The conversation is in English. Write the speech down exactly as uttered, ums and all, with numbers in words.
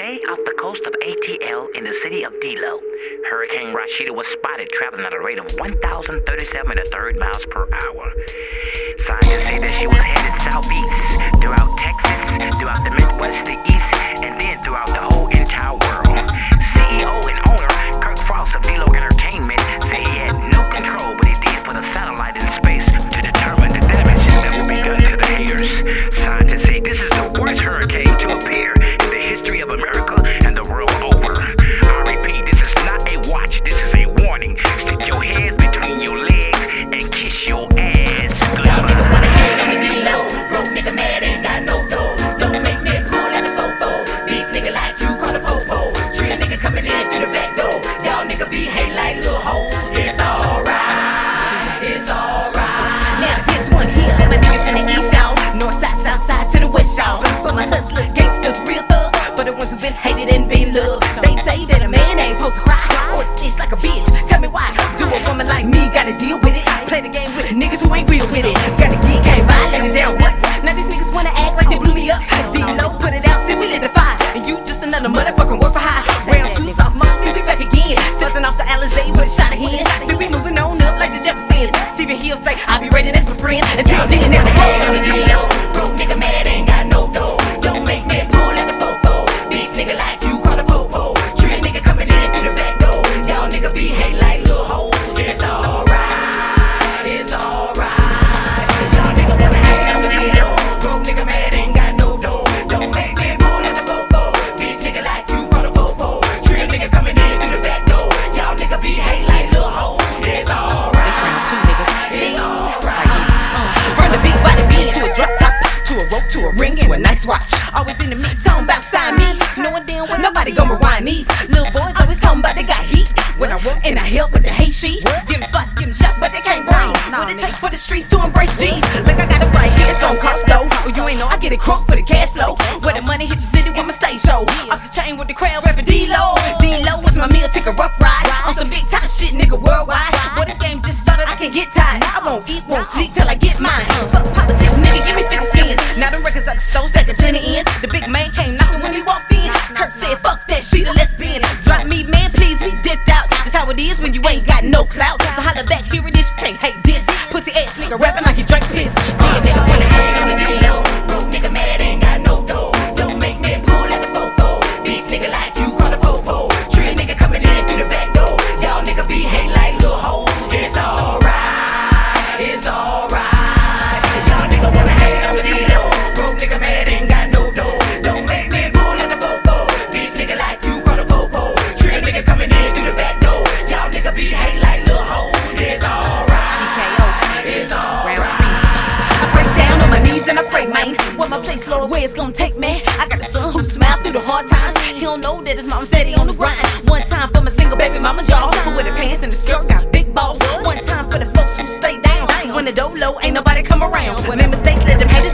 Today, off the coast of A T L in the city of Dilo, Hurricane Rashida was spotted traveling at a rate of one thousand thirty-seven and a third miles per hour. Scientists say that she was headed southeast throughout Texas, throughout the Midwest, the East, and then throughout the whole entire world. C E O and owner Kirk Frost of Dilo Entertainment say he had no control, but he did put a satellite in space to determine the damage that will be done to the haters. Scientists say this is the worst hurricane to appear in the history of America and the world over. I repeat, this is not a watch, this is a warning. Stick your hands between your legs and kiss your ass. Y'all niggas wanna hate on the D-Lo. Broke nigga mad, ain't got no dough. Don't make me pull out the fofo. Beast nigga like you call a popo. Trill nigga coming in through the back door. Y'all nigga be hating like little hoes. It's alright, it's alright. Now this one here, my nigga from the east, y'all. North side, south side to the west, y'all. For my hustlers, gangsters, real thugs. For the ones who been hated and been loved. They say that a man ain't supposed to cry or snitch like a bitch. Tell me why? Do a woman like me gotta deal with it? Play the game with niggas who ain't real with it. Gotta get, can't buy, let it down. What? Now these niggas wanna act like they blew me up. D-Lo, put it out, see we lit the fire. And you just another motherfucking work for high. Round two, sophomore, see we back again. Fuzzing off the Alizé with a shot of hand. See we moving on up like the Jeffersons. Stephen Hill say, I'll be ready, that's my friend. Until nigga never hold on the D-Lo. Broke nigga mad, ain't got no dough. Don't make me pull out the fofo. Beast nigga like you call a popo. Trill nigga coming in through the back door. Y'all nigga be hating like little hoes. It's alright, it's alright. Y'all nigga wanna hang on the D-Lo. Broke nigga mad, ain't got no dough. Don't make me pull out the fofo. Beast nigga like you call a popo. Trill nigga coming in through the back door. Y'all nigga be hating like little hoes. It's alright. It's round two, niggas. It's alright. From the beat by the beach to a drop top, to a rope, to a ring, to a nice watch. Always in the mix, talking about sign me. Knowing damn well nobody gonna rewind me. Little boys always talking about they got heat. When I walk and I help with the hate sheet. Give them spots, give them shots, but they can't bring what it takes for the streets to embrace G's. Look, I got it right here, it's gon' cost though. Oh, you ain't know I get it crunk for the cash flow. Where the money hit your city with my stage show. Off the chain with the crowd rapping D-Lo. D-Lo was my meal, take a rough ride. On some big time shit, nigga, worldwide. Boy, this game just started, I can't get tired. I won't eat, won't sleep till I get mine. Fuck politics, nigga, give me fifty spins. Now them records out the stove, stacking plenty ends. The big man came knocking when he walked in. Kirk said, fuck that, she the lesbian. Drop me, man, please, we dipped out. That's how it is when you ain't got no clout. So holla back, here it is, you can't hate this. Pussy ass nigga rapping like he drank piss. Yeah, niggas wanna hang on the D-Lo. Broke nigga mad, ain't got no dough. Don't make me pull out the fofo. Beast nigga like you call a popo. Trill nigga coming in through the back door. Y'all nigga be hating like little hoes. It's alright, it's alright. Y'all nigga wanna hang on the D-Lo. Broke nigga mad, ain't got no dough. Don't make me pull out the fofo. Beast nigga like you call a popo. Trill nigga coming in through the back door. Y'all nigga be hating like little hoes. It's alright, T K O. it's alright. I break down on my knees and I pray, man. What my place, Lord, where it's gonna take me. I got a son who smiled through the hard times. He don't know that his mama said he on the grind. One time for my single baby mamas, y'all, who wear the pants and the skirt, got big balls. One time for the folks who stay down. When the door low, ain't nobody come around. When they mistakes, let them haters